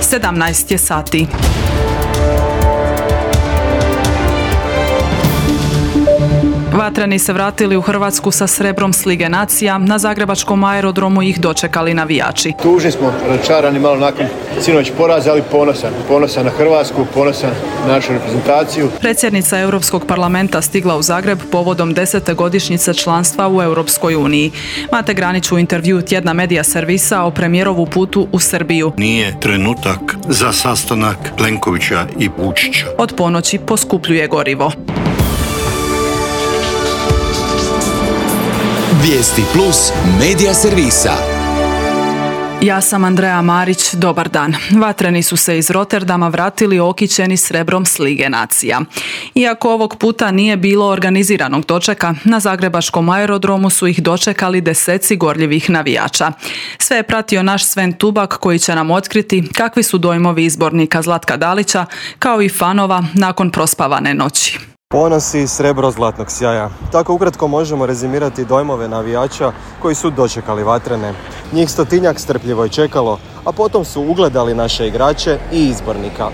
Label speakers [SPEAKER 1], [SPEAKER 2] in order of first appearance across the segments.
[SPEAKER 1] 17 je sati. Vatreni se vratili u Hrvatsku sa srebrom s Lige nacija. Na zagrebačkom aerodromu ih dočekali navijači.
[SPEAKER 2] Tužni smo, razočarani malo nakon sinoć poraza, ali ponosan na Hrvatsku, ponosan na našu reprezentaciju.
[SPEAKER 1] Predsjednica Europskog parlamenta stigla u Zagreb povodom 10. godišnjice članstva u Europskoj uniji. Mate Granić u intervjuu tjedna Medija servisa o premijerovu putu u Srbiju.
[SPEAKER 3] Nije trenutak za sastanak Plenkovića i Vučića.
[SPEAKER 1] Od ponoći poskupljuje gorivo.
[SPEAKER 4] Vijesti plus Medija servisa.
[SPEAKER 1] Ja sam Andreja Marić, dobar dan. Vatreni su se iz Rotterdama vratili okićeni srebrom s Lige nacija. Iako ovog puta nije bilo organiziranog dočeka, na zagrebačkom aerodromu su ih dočekali deseci gorljivih navijača. Sve je pratio naš Sven Tubak koji će nam otkriti kakvi su dojmovi izbornika Zlatka Dalića kao i fanova nakon prospavane noći.
[SPEAKER 5] Ponos i srebro zlatnog sjaja. Tako ukratko možemo rezimirati dojmove navijača koji su dočekali Vatrene. Njih 100-tinjak strpljivo je čekalo, a potom su ugledali naše igrače i izbornika.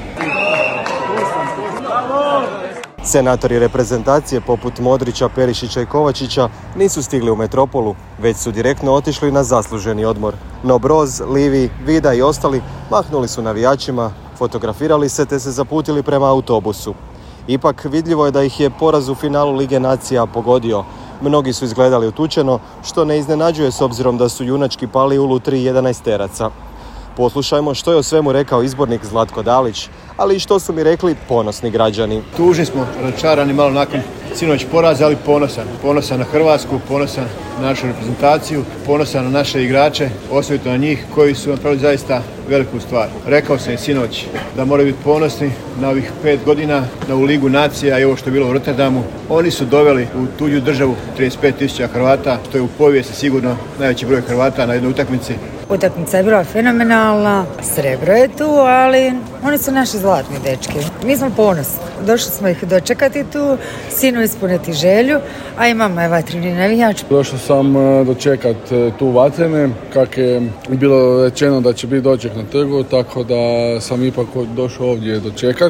[SPEAKER 5] Senatori reprezentacije poput Modrića, Perišića i Kovačića nisu stigli u metropolu, već su direktno otišli na zasluženi odmor. No Broz, Livi, Vida i ostali mahnuli su navijačima, fotografirali se te se zaputili prema autobusu. Ipak vidljivo je da ih je poraz u finalu Lige nacija pogodio. Mnogi su izgledali utučeno, što ne iznenađuje s obzirom da su junački pali u lutri 11-teraca. Poslušajmo što je o svemu rekao izbornik Zlatko Dalić, ali i što su mi rekli ponosni građani.
[SPEAKER 2] Tužni smo, razočarani malo nakon sinoć poraza, ali ponosan na Hrvatsku, ponosan na našu reprezentaciju, ponosan na naše igrače, osobito na njih koji su napravili zaista veliku stvar. Rekao sam i sinoć da moraju biti ponosni na ovih 5 godina, na ovu Ligu nacija i ovo što je bilo u Rotterdamu. Oni su doveli u tuđu državu 35.000 Hrvata, što je u povijesti sigurno najveći broj Hrvata na jednoj utakmici.
[SPEAKER 6] Utakmica je bila fenomenalna, srebro je tu, ali oni su naši zlatni dečki. Mi smo ponosni. Došli smo ih dočekati tu, sinu ispuniti želju, a imamo je vatreni navijač.
[SPEAKER 7] Došao sam dočekat tu Vatrene, kak je bilo rečeno da će biti doček na trgu, tako da sam ipak došao ovdje dočekat,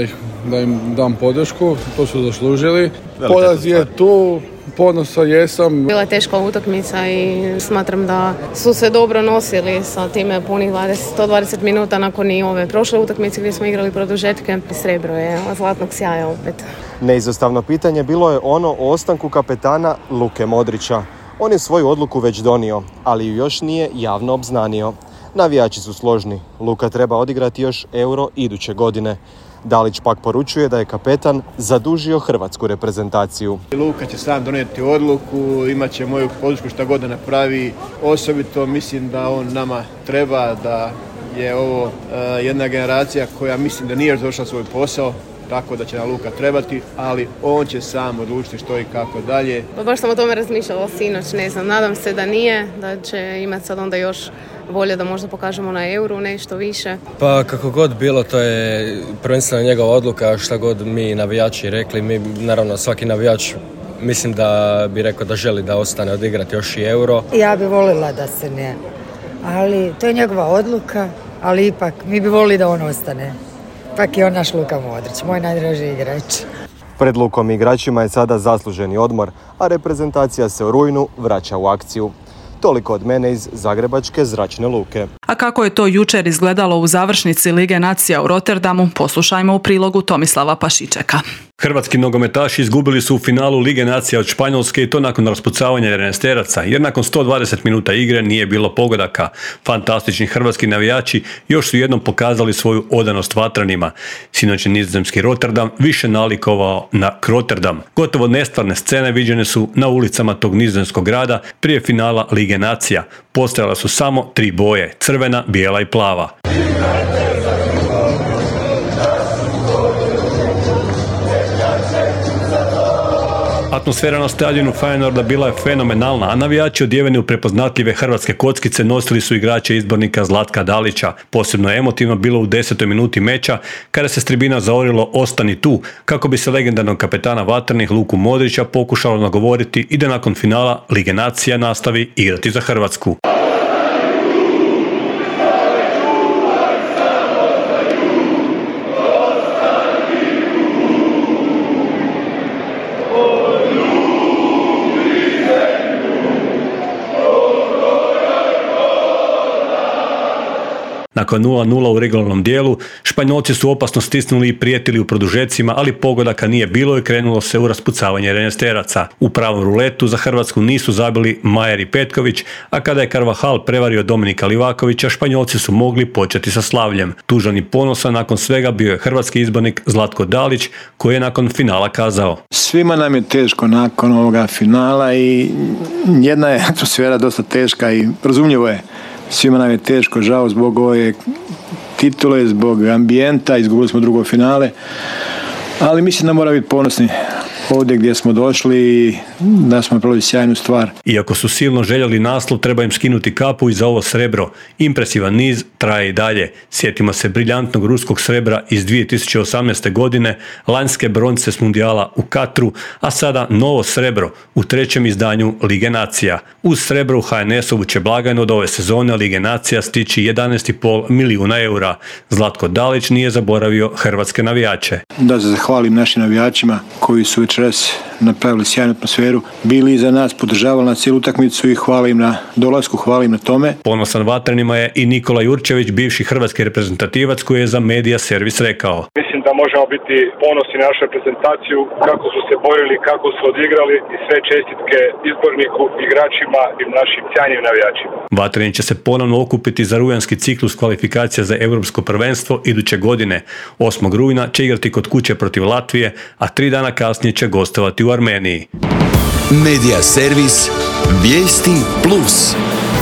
[SPEAKER 7] da im dam podršku, to su zaslužili. Poraz je tu. Ponosa jesam.
[SPEAKER 8] Bila je teška utakmica i smatram da su se dobro nosili sa time punih 120 minuta nakon i ove prošle utakmice gdje smo igrali produžetke. Srebro je od zlatnog sjaja opet.
[SPEAKER 5] Neizostavno pitanje bilo je ono o ostanku kapetana Luke Modrića. On je svoju odluku već donio, ali ju još nije javno obznanio. Navijači su složni. Luka treba odigrati još Euro iduće godine. Dalić pak poručuje da je kapetan zadužio hrvatsku reprezentaciju.
[SPEAKER 2] Luka će sam donijeti odluku, imat će moju podršku šta god da napravi. Osobito mislim da on nama treba, da je ovo jedna generacija koja mislim da nije još došla svoj posao, tako da će nam Luka trebati, ali on će sam odlučiti što i kako dalje.
[SPEAKER 8] Pa baš sam o tome razmišljala sinoć, ne znam, nadam se da nije, da će imati sad onda još volje da možda pokažemo na Euru nešto više.
[SPEAKER 9] Pa kako god bilo, to je prvenstveno njegova odluka, šta god mi navijači rekli, mi naravno svaki navijač mislim da bi rekao da želi da ostane odigrati još i Euro.
[SPEAKER 6] Ja bi volila da se ne, ali to je njegova odluka, ali ipak mi bi volili da on ostane. Pak je on naš Luka Modrić, moj najdraži igrač.
[SPEAKER 5] Pred Lukom i igračima je sada zasluženi odmor, a reprezentacija se u rujnu vraća u akciju. Toliko od mene iz Zagrebačke zračne luke.
[SPEAKER 1] A kako je to jučer izgledalo u završnici Lige nacija u Rotterdamu, poslušajmo u prilogu Tomislava Pašičeka.
[SPEAKER 10] Hrvatski nogometaši izgubili su u finalu Lige nacija od Španjolske i to nakon raspucavanja 11-teraca, jer nakon 120 minuta igre nije bilo pogodaka. Fantastični hrvatski navijači još su jednom pokazali svoju odanost Vatrenima. Sinoć je nizozemski Rotterdam više nalikovao na Rotterdam. Gotovo nestvarne scene viđene su na ulicama tog nizozemskog grada prije finala Lige nacija. Postojala su samo 3 boje, crvena, bijela i plava. Atmosfera na stadionu Feyenoorda bila je fenomenalna, a navijači odjeveni u prepoznatljive hrvatske kockice nosili su igrače izbornika Zlatka Dalića. Posebno emotivno bilo u 10. minuti meča, kada se s tribina zaorilo "Ostani tu", kako bi se legendarnog kapetana Vatrenih Luku Modrića pokušalo nagovoriti i da nakon finala Lige nacija nastavi igrati za Hrvatsku. Nakon 0-0 u regularnom dijelu, Španjolci su opasno stisnuli i prijetili u produžecima, ali pogodaka nije bilo i krenulo se u raspucavanje renesteraca. U pravom ruletu za Hrvatsku nisu zabili Majer i Petković, a kada je Carvajal prevario Dominika Livakovića, Španjolci su mogli početi sa slavljem. Tužan i ponosan nakon svega bio je hrvatski izbornik Zlatko Dalić, koji je nakon finala kazao:
[SPEAKER 11] Svima nam je teško nakon ovoga finala i jedna je atmosfera dosta teška i razumljivo je. Svima nam je teško, žao zbog ove titule, zbog ambijenta, izgubili smo drugo finale, ali mislim da moramo biti ponosni ovdje gdje smo došli i da smo napravili sjajnu stvar.
[SPEAKER 10] Iako su silno željeli naslov, treba im skinuti kapu i za ovo srebro. Impresivan niz traje i dalje. Sjetimo se briljantnog ruskog srebra iz 2018. godine, lanjske bronce s mundijala u Katru, a sada novo srebro u trećem izdanju Lige nacija. Uz srebro u HNS-ovu će blagajnu od ove sezone Lige nacija stići 11,5 milijuna eura. Zlatko Dalić nije zaboravio hrvatske navijače.
[SPEAKER 11] Da se zahvalim našim navijačima koji su večeras napravili sjajnu atmosferu, bili iza nas, podržavali nas cijelu utakmicu i hvalim na dolasku, hvalim na tome.
[SPEAKER 10] Ponosan vatrenima je i Nikola Jurčević, bivši hrvatski reprezentativač, koji je za Media Servis rekao:
[SPEAKER 12] Mislim da možemo biti ponosni na našu reprezentaciju, kako su se borili, kako su odigrali i sve čestitke izborniku, igračima i našim sjajnim navijačima.
[SPEAKER 10] Vatreni će se ponovno okupiti za rujanski ciklus kvalifikacija za europsko prvenstvo iduće godine. 8. rujna će igrati kod kuće protiv Latvije, a 3 dana kasnije će gostovati u Armeniji.
[SPEAKER 4] Media Servis, vijesti plus.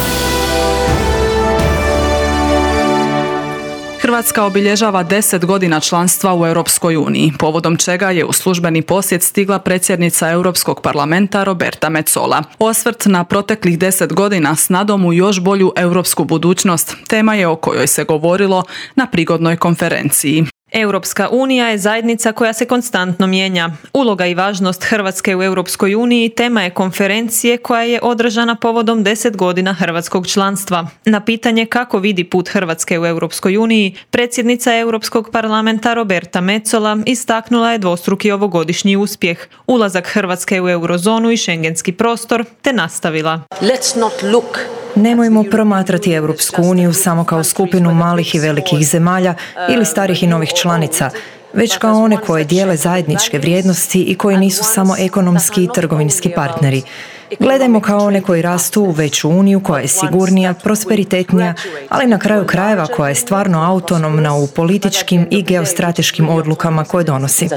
[SPEAKER 1] Hrvatska obilježava 10 godina članstva u Europskoj uniji, povodom čega je u službeni posjet stigla predsjednica Europskog parlamenta Roberta Metsola. Osvrt na proteklih 10 godina s nadom u još bolju europsku budućnost tema je o kojoj se govorilo na prigodnoj konferenciji.
[SPEAKER 13] Europska unija je zajednica koja se konstantno mijenja. Uloga i važnost Hrvatske u Europskoj uniji tema je konferencije koja je održana povodom 10 godina hrvatskog članstva. Na pitanje kako vidi put Hrvatske u Europskoj uniji, predsjednica Europskog parlamenta Roberta Metsola istaknula je dvostruki ovogodišnji uspjeh, ulazak Hrvatske u eurozonu i šengenski prostor, te nastavila:
[SPEAKER 14] Nemojmo promatrati Europsku uniju samo kao skupinu malih i velikih zemalja ili starih i novih članica, već kao one koje dijele zajedničke vrijednosti i koji nisu samo ekonomski i trgovinski partneri. Gledajmo kao one koji rastu u veću uniju koja je sigurnija, prosperitetnija, ali na kraju krajeva koja je stvarno autonomna u političkim i geostrateškim odlukama koje donosi.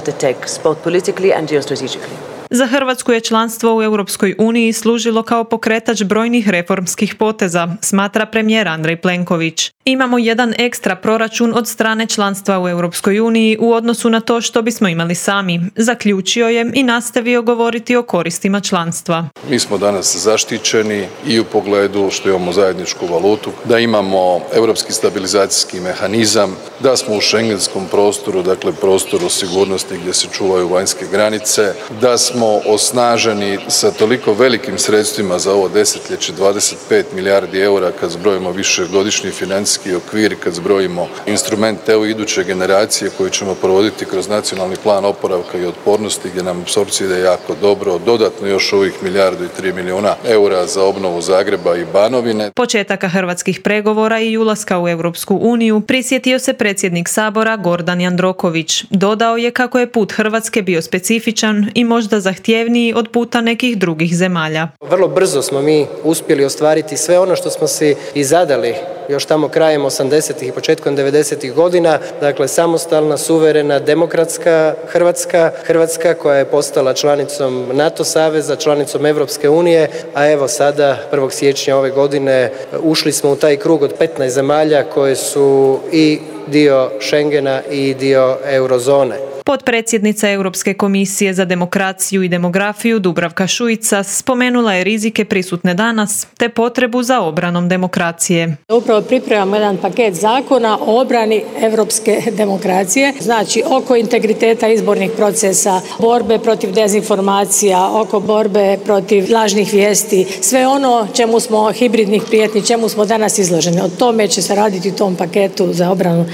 [SPEAKER 13] Za Hrvatsku je članstvo u Europskoj uniji služilo kao pokretač brojnih reformskih poteza, smatra premijer Andrej Plenković. Imamo jedan ekstra proračun od strane članstva u Europskoj uniji u odnosu na to što bismo imali sami, zaključio je i nastavio govoriti o koristima članstva.
[SPEAKER 15] Mi smo danas zaštićeni i u pogledu što imamo zajedničku valutu, da imamo europski stabilizacijski mehanizam, da smo u šengenskom prostoru, dakle prostoru sigurnosti gdje se čuvaju vanjske granice, da smo osnaženi sa toliko velikim sredstvima za ovo desetljeće, 25 milijardi eura kad zbrojimo višegodišnji financijski okvir, kad zbrojimo instrument EU iduće generacije koji ćemo provoditi kroz nacionalni plan oporavka i otpornosti gdje nam apsorpcija ide jako dobro, dodatno još ovih 1,3 milijarde eura za obnovu Zagreba i Banovine.
[SPEAKER 13] Početaka hrvatskih pregovora i ulaska u Europsku uniju prisjetio se predsjednik Sabora Gordan Jandroković. Dodao je kako je put Hrvatske bio specifičan i možda zahtjevniji od puta nekih drugih zemalja.
[SPEAKER 16] Vrlo brzo smo mi uspjeli ostvariti sve ono što smo si i zadali još tamo krajem 80-ih i početkom 90-ih godina, dakle samostalna, suverena, demokratska Hrvatska koja je postala članicom NATO saveza, članicom Europske unije, a evo sada 1. siječnja ove godine ušli smo u taj krug od 15 zemalja koje su i dio Schengena i dio eurozone.
[SPEAKER 13] Potpredsjednica Europske komisije za demokraciju i demografiju Dubravka Šuica spomenula je rizike prisutne danas te potrebu za obranom demokracije.
[SPEAKER 17] Upravo pripremamo jedan paket zakona o obrani europske demokracije, znači oko integriteta izbornih procesa, borbe protiv dezinformacija, oko borbe protiv lažnih vijesti, sve ono čemu smo hibridnih prijetnji, čemu smo danas izloženi. O tome će se raditi u tom paketu za obranu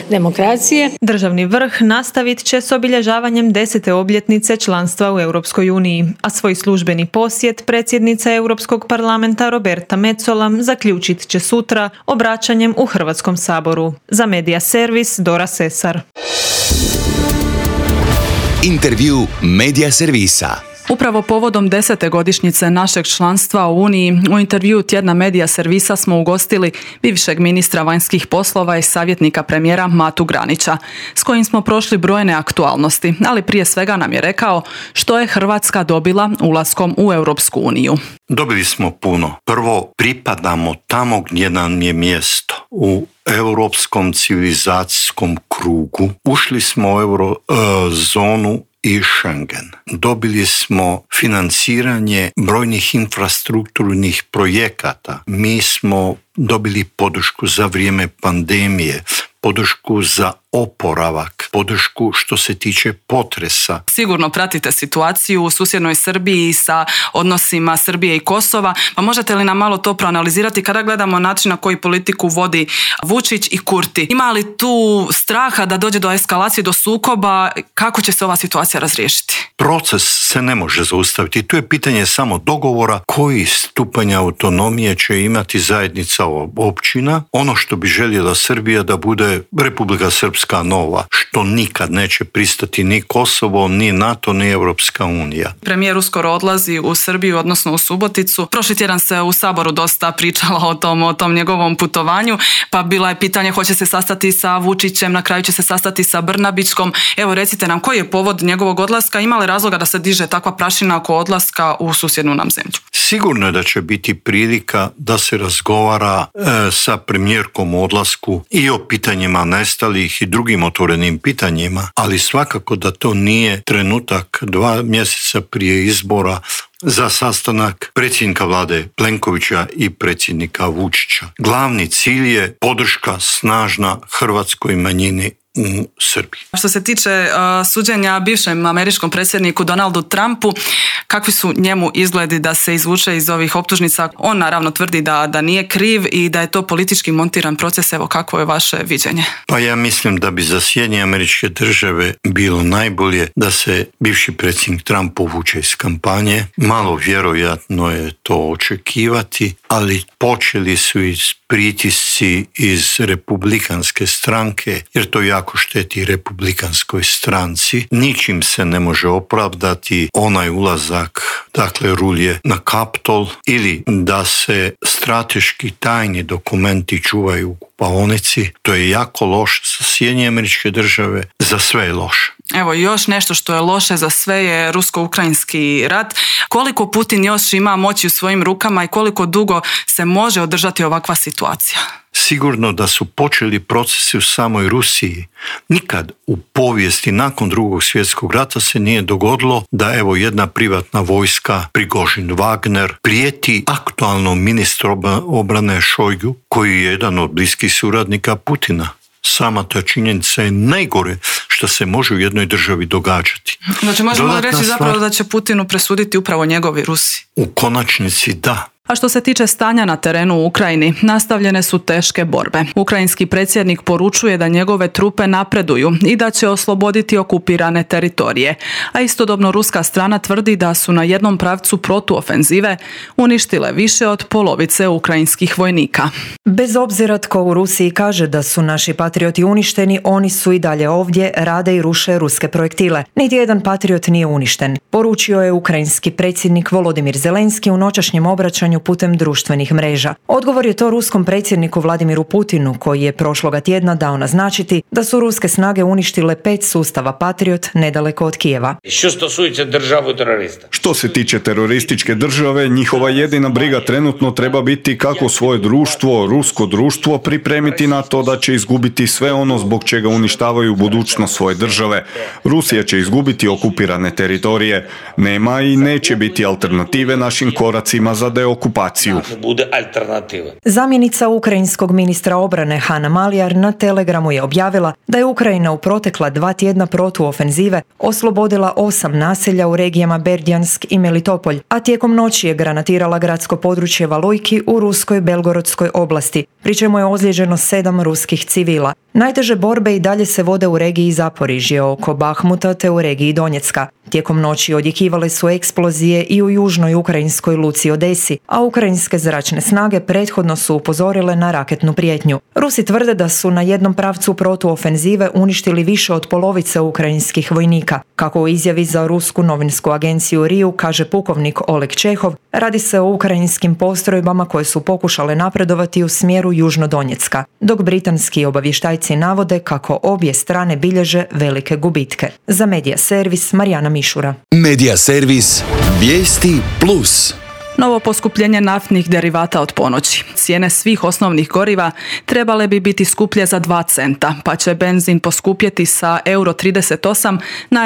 [SPEAKER 17] demokracije.
[SPEAKER 13] Državni vrh nastavit će s obilježavanjem 10. obljetnice članstva u Europskoj uniji, a svoj službeni posjet predsjednica Europskog parlamenta Roberta Metsola zaključit će sutra obraćanjem u Hrvatskom saboru. Za Medija Servis, Dora Sesar.
[SPEAKER 4] Intervju Medija Servisa.
[SPEAKER 1] Upravo povodom 10. godišnjice našeg članstva u Uniji, u intervju tjedna Medija Servisa smo ugostili bivšeg ministra vanjskih poslova i savjetnika premijera Matu Granića, s kojim smo prošli brojne aktualnosti, ali prije svega nam je rekao što je Hrvatska dobila ulaskom u Europsku uniju.
[SPEAKER 3] Dobili smo puno. Prvo, pripadamo tamo gdje nam je mjesto. U europskom civilizacijskom krugu ušli smo u eurozonu i Schengen. Dobili smo financiranje brojnih infrastrukturnih projekata. Mi smo dobili podršku za vrijeme pandemije, podršku za oporavak, podršku što se tiče potresa.
[SPEAKER 1] Sigurno pratite situaciju u susjednoj Srbiji sa odnosima Srbije i Kosova, pa možete li nam malo to proanalizirati kada gledamo način na koji politiku vodi Vučić i Kurti? Ima li tu straha da dođe do eskalacije, do sukoba? Kako će se ova situacija razriješiti?
[SPEAKER 3] Proces se ne može zaustaviti. Tu je pitanje samo dogovora koji stupanj autonomije će imati zajednica općina. Ono što bi željela Srbija da bude Republika Srpska nova, što nikad neće pristati ni Kosovo, ni NATO, ni Europska unija.
[SPEAKER 1] Premijer uskoro odlazi u Srbiju, odnosno u Suboticu. Prošli tjedan se u Saboru dosta pričalo o tom njegovom putovanju, pa bila je pitanje hoće se sastati sa Vučićem, na kraju će se sastati sa Brnabićkom. Evo recite nam koji je povod njegovog odlaska, ima li razloga da se diže takva prašina oko odlaska u susjednu nam zemlju?
[SPEAKER 3] Sigurno je da će biti prilika da se razgovara sa premijerkom o odlasku i o pitanjima nestalih i drugim otvorenim pitanjima, ali svakako da to nije trenutak 2 mjeseca prije izbora za sastanak predsjednika vlade Plenkovića i predsjednika Vučića. Glavni cilj je podrška snažna hrvatskoj manjini u Srbiji.
[SPEAKER 1] Što se tiče suđenja bivšem američkom predsjedniku Donaldu Trumpu, kakvi su njemu izgledi da se izvuče iz ovih optužnica? On naravno tvrdi da nije kriv i da je to politički montiran proces. Evo, kakvo je vaše viđenje?
[SPEAKER 3] Pa ja mislim da bi za Sjedinjene Američke Države bilo najbolje da se bivši predsjednik Trump povuče iz kampanje. Malo vjerojatno je to očekivati, ali počeli su iz pritisci iz republikanske stranke, jer to jako šteti republikanskoj stranci. Ničim se ne može opravdati onaj ulazak, dakle rulje na Kapitol, ili da se strateški tajni dokumenti čuvaju u kupaonici. To je jako loše za Sjedinjene Američke Države, za sve je loše.
[SPEAKER 1] Evo, još nešto što je loše za sve je rusko-ukrajinski rat. Koliko Putin još ima moći u svojim rukama i koliko dugo se može održati ovakva situacija?
[SPEAKER 3] Sigurno da su počeli procesi u samoj Rusiji. Nikad u povijesti nakon Drugog svjetskog rata se nije dogodilo da evo jedna privatna vojska, Prigožin, Wagner, prijeti aktualnom ministru obrane Šojgu, koji je jedan od bliskih suradnika Putina. Sama ta činjenica je najgore što se može u jednoj državi događati.
[SPEAKER 1] Znači možemo reći zapravo da će Putinu presuditi upravo njegovi Rusi?
[SPEAKER 3] U konačnici da.
[SPEAKER 1] A što se tiče stanja na terenu u Ukrajini, nastavljene su teške borbe. Ukrajinski predsjednik poručuje da njegove trupe napreduju i da će osloboditi okupirane teritorije. A istodobno ruska strana tvrdi da su na jednom pravcu protuofenzive uništile više od polovice ukrajinskih vojnika.
[SPEAKER 14] Bez obzira tko u Rusiji kaže da su naši patrioti uništeni, oni su i dalje ovdje, rade i ruše ruske projektile. Niti jedan patriot nije uništen, poručio je ukrajinski predsjednik Volodimir Zelenski u noćašnjem obraćanju putem društvenih mreža. Odgovor je to ruskom predsjedniku Vladimiru Putinu, koji je prošloga tjedna dao naznačiti da su ruske snage uništile 5 sustava Patriot nedaleko od Kijeva.
[SPEAKER 18] Što se tiče terorističke države, njihova jedina briga trenutno treba biti kako svoje društvo, rusko društvo, pripremiti na to da će izgubiti sve ono zbog čega uništavaju budućnost svoje države. Rusija će izgubiti okupirane teritorije. Nema i neće biti alternative našim koracima za deokupaciju okupaciju.
[SPEAKER 19] Bude alternativa.
[SPEAKER 14] Zamjenica ukrajinskog ministra obrane Hanna Maliar na Telegramu je objavila da je Ukrajina u protekla 2 tjedna protuofenzive oslobodila 8 naselja u regijama Berdjansk i Melitopolj, a tijekom noći je granatirala gradsko područje Valujki u ruskoj Belgorodskoj oblasti, pri čemu je ozlijeđeno 7 ruskih civila. Najteže borbe i dalje se vode u regiji Zaporižje oko Bahmuta te u regiji Donjecka. Tijekom noći odjekivale su eksplozije i u južnoj ukrajinskoj luci Odesi, a ukrajinske zračne snage prethodno su upozorile na raketnu prijetnju. Rusi tvrde da su na jednom pravcu protuofenzive uništili više od polovice ukrajinskih vojnika. Kako u izjavi za rusku novinsku agenciju RIU kaže pukovnik Oleg Čehov, radi se o ukrajinskim postrojbama koje su pokušale napredovati u smjeru Južno-Donjecka, dok britanski obavještajci navode kako obje strane bilježe velike gubitke. Za Medija servis Marijana Mišura.
[SPEAKER 4] Medija servis Vijesti Plus.
[SPEAKER 1] Novo poskupljenje naftnih derivata od ponoći. Cijene svih osnovnih goriva trebale bi biti skuplje za 2 centa, pa će benzin poskupjeti sa €38 na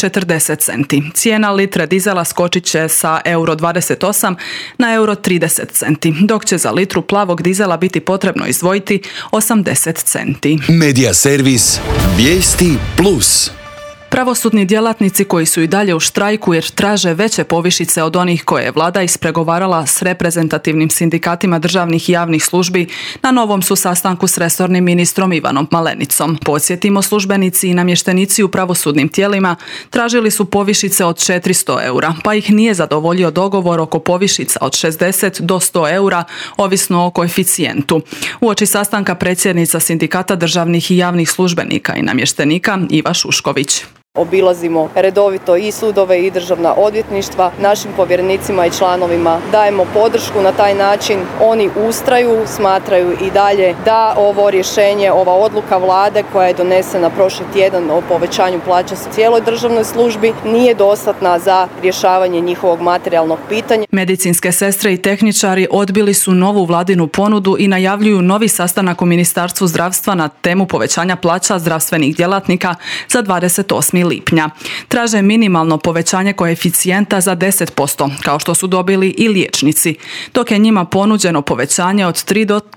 [SPEAKER 1] €40. Cijena litre dizela skočit će sa €28 na €30 centi, dok će za litru plavog dizela biti potrebno izdvojiti 80 centi.
[SPEAKER 4] Medija servis Vijesti Plus.
[SPEAKER 1] Pravosudni djelatnici koji su i dalje u štrajku jer traže veće povišice od onih koje je vlada ispregovarala s reprezentativnim sindikatima državnih i javnih službi na novom su sastanku s resornim ministrom Ivanom Malenicom. Podsjetimo, službenici i namještenici u pravosudnim tijelima tražili su povišice od 400 eura, pa ih nije zadovoljio dogovor oko povišica od 60 do 100 eura, ovisno o koeficijentu. Uoči sastanka predsjednica sindikata državnih i javnih službenika i namještenika Iva Šušković.
[SPEAKER 20] Obilazimo redovito i sudove i državna odvjetništva, našim povjerenicima i članovima dajemo podršku na taj način. Oni ustraju, smatraju i dalje da ovo rješenje, ova odluka vlade koja je donesena prošli tjedan o povećanju plaća u cijeloj državnoj službi nije dostatna za rješavanje njihovog materijalnog pitanja.
[SPEAKER 1] Medicinske sestre i tehničari odbili su novu vladinu ponudu i najavljuju novi sastanak u Ministarstvu zdravstva na temu povećanja plaća zdravstvenih djelatnika za 28. lipnja. Traže minimalno povećanje koeficijenta za 10%, kao što su dobili i liječnici, dok je njima ponuđeno povećanje od 3 do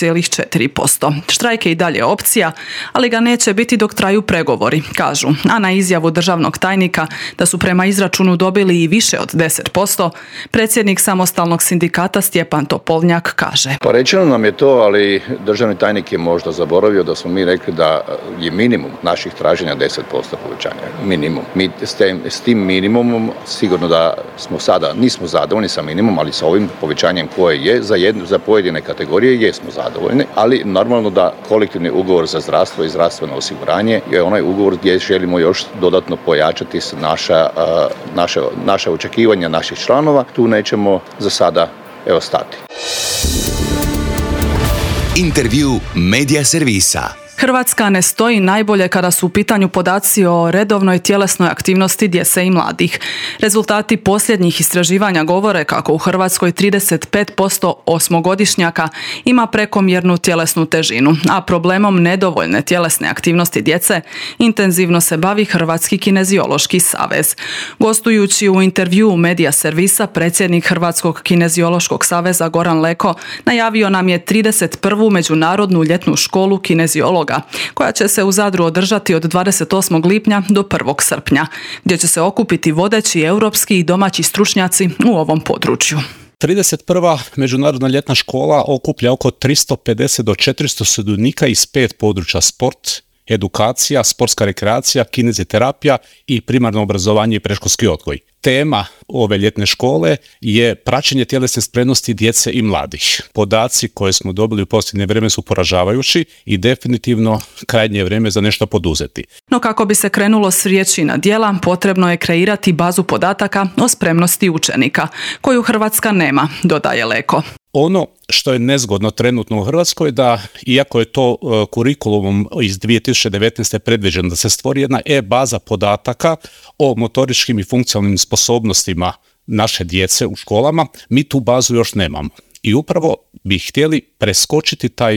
[SPEAKER 1] 5,4%. Štrajk je i dalje opcija, ali ga neće biti dok traju pregovori, kažu. A na izjavu državnog tajnika da su prema izračunu dobili i više od 10%, predsjednik samostalnog sindikata Stjepan Topolnjak kaže.
[SPEAKER 21] Pa rečeno nam je to, ali državni tajnik je možda zaboravio da smo mi rekli da je minimum naših traženja 10% povećanja. Minimum. Mi s tim minimumom sigurno da smo sada, nismo zadovoljni sa minimumom, ali sa ovim povećanjem koje je za pojedine kategorije jesmo zadovoljni, ali normalno da kolektivni ugovor za zdravstvo i zdravstveno osiguranje je onaj ugovor gdje želimo još dodatno pojačati naša očekivanja naših članova. Tu nećemo za sada stati.
[SPEAKER 4] Intervju Medija servisa.
[SPEAKER 1] Hrvatska ne stoji najbolje kada su u pitanju podaci o redovnoj tjelesnoj aktivnosti djece i mladih. Rezultati posljednjih istraživanja govore kako u Hrvatskoj 35% osmogodišnjaka ima prekomjernu tjelesnu težinu, a problemom nedovoljne tjelesne aktivnosti djece intenzivno se bavi Hrvatski kineziološki savez. Gostujući u intervjuu Medija servisa, predsjednik Hrvatskog kineziološkog saveza Goran Leko najavio nam je 31. međunarodnu ljetnu školu kineziologa, koja će se u Zadru održati od 28. lipnja do 1. srpnja, gdje će se okupiti vodeći europski i domaći stručnjaci u ovom području.
[SPEAKER 22] 31. međunarodna ljetna škola okuplja oko 350 do 400 sudionika iz 5 područja: sport, edukacija, sportska rekreacija, kineziterapija i primarno obrazovanje i predškolski odgoj. Tema ove ljetne škole je praćenje tjelesne spremnosti djece i mladih. Podaci koje smo dobili u posljednje vrijeme su poražavajući i definitivno krajnje vrijeme za nešto poduzeti.
[SPEAKER 1] No kako bi se krenulo s riječi na djela, potrebno je kreirati bazu podataka o spremnosti učenika, koju Hrvatska nema, dodaje Leko.
[SPEAKER 22] Ono što je nezgodno trenutno u Hrvatskoj je da, iako je to kurikulumom iz 2019. predviđeno da se stvori jedna e-baza podataka o motoričkim i funkcionalnim sposobnostima naše djece u školama, mi tu bazu još nemamo. I upravo bi htjeli preskočiti taj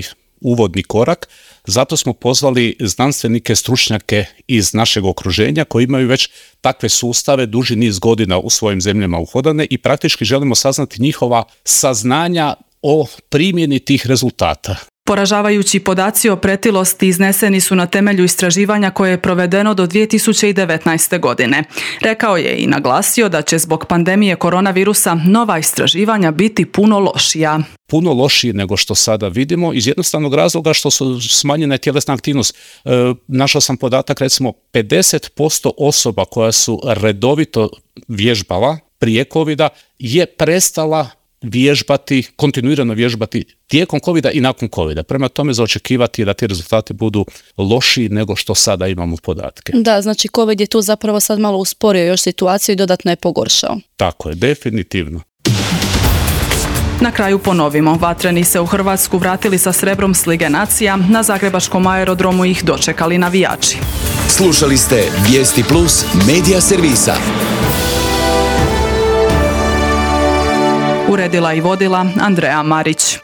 [SPEAKER 22] uvodni korak. Zato smo pozvali znanstvenike, stručnjake iz našeg okruženja koji imaju već takve sustave duži niz godina u svojim zemljama uhodane i praktički želimo saznati njihova saznanja o primjeni tih rezultata.
[SPEAKER 1] Poražavajući podaci o pretilosti izneseni su na temelju istraživanja koje je provedeno do 2019. godine. Rekao je i naglasio da će zbog pandemije koronavirusa nova istraživanja biti puno lošija.
[SPEAKER 22] Puno lošije nego što sada vidimo iz jednostavnog razloga što su smanjena tjelesna aktivnost. Našao sam podatak, recimo 50% osoba koja su redovito vježbala prije covida je prestala vježbati, kontinuirano vježbati tijekom covida i nakon covida. Prema tome za očekivati je da ti rezultati budu lošiji nego što sada imamo podatke.
[SPEAKER 7] Da, znači covid je tu zapravo sad malo usporio još situaciju i dodatno je pogoršao.
[SPEAKER 22] Tako je, definitivno.
[SPEAKER 1] Na kraju ponovimo, vatreni se u Hrvatsku vratili sa srebrom s Lige nacija, na zagrebačkom aerodromu ih dočekali navijači.
[SPEAKER 4] Slušali ste Vijesti Plus medija servisa.
[SPEAKER 1] Uredila i vodila Andreja Marić.